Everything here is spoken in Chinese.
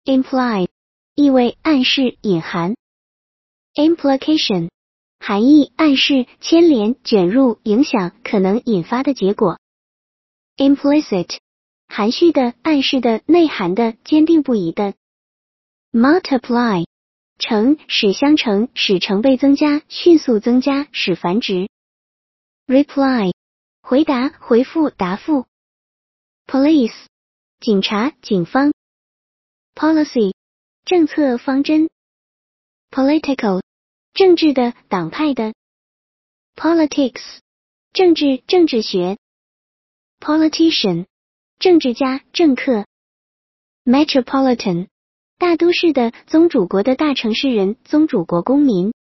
imply 意味暗示隐含 implication 含义暗示牵连卷入影响可能引发的结果 implicit 含蓄的暗示的内涵的坚定不移的 multiply 乘使相乘使成倍增加迅速增加使繁殖 reply 回答回复答复 police 警察警方 policy 政策方针 political 政治的党派的 politics 政治政治学 politician 政治家政客 metropolitan 大都市的宗主国的大城市人宗主国公民